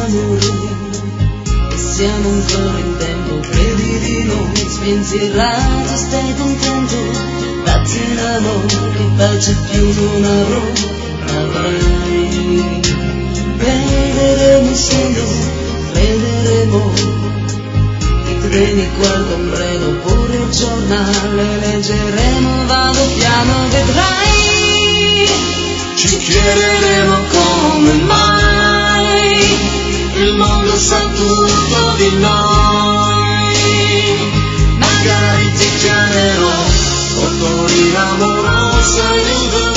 d'amore, e siamo ancora in tempo, credi di noi, spensierato, stai contento, datti l'amore, che pace più non avrò, avrai. Crederemo solo, crederemo, i treni qua al ombrello, oppure il giornale, leggeremo, vado piano, vedrai. Ci chiederemo come mai il mondo sa tutto di noi. Magari ti chiamerò Tortorino amoroso e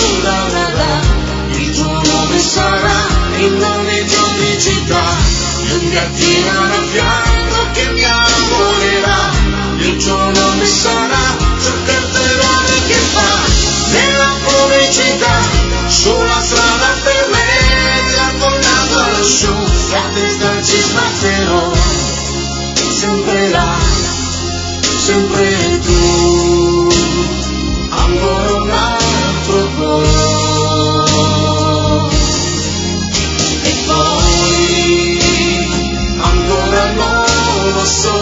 il tuo nome sarà il nome di ogni città, di un gattino a fianco che mi amorerà. Il tuo nome sarà sul cartellone che fa nella pubblicità, sulla strada per me, con naso all'asciù, la testa ci sbatterò, sempre là, sempre tu, ancora un altro po'. E poi, ancora non lo so.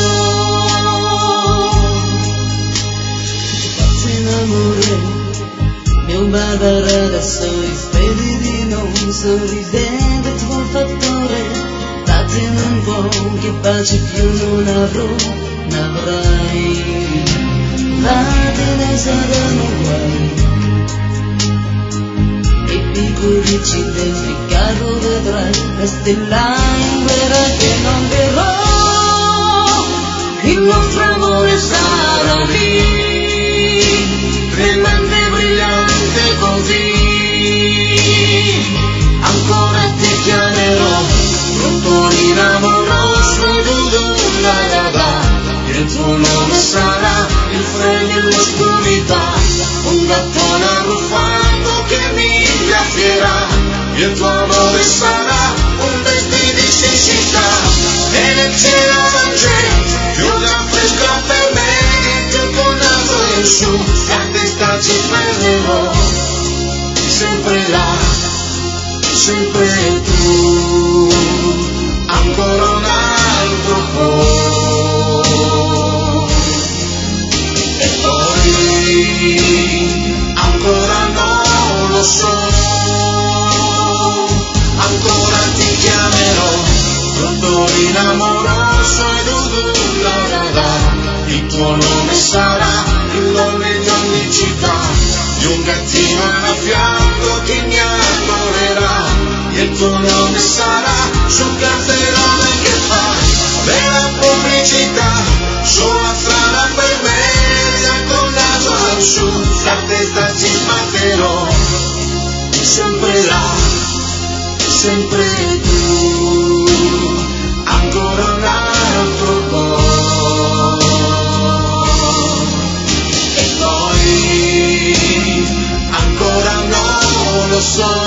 Ti in amore, mio barbaro adesso spedi di non sorridente il tuo fattore, datene un po' che pace più non avrò, n'avrai, datene saranno guai, e piccoli incidenti caro vedrai, resti là in guerra che non verrò, il nostro amore sarà lì, tremante e brillante così. Ancora ti chiamerò Tortorino amoroso e il tuo nome sarà il freddo e l'oscurità, un gattone arruffando che mi graffierà. Il tuo amore sarà un vestito di siccità, e nel cielo argento chiusa fresca per me, il tuo naso in su, la testa ci perderò, sempre là, sempre tu, ancora un altro po'. E poi, ancora non lo so, ancora ti chiamerò Tortorino amoroso e il tuo nome sarà il nome di ogni città, di un gattino a fianco che mi amorerà. Il tuo nome sarà sul cartellone che fa della pubblicità, sulla strada per me, con naso all'asciù, la testa ci sbatterò, sempre là, sempre tu, ancora un altro po'. E poi, ancora non lo so.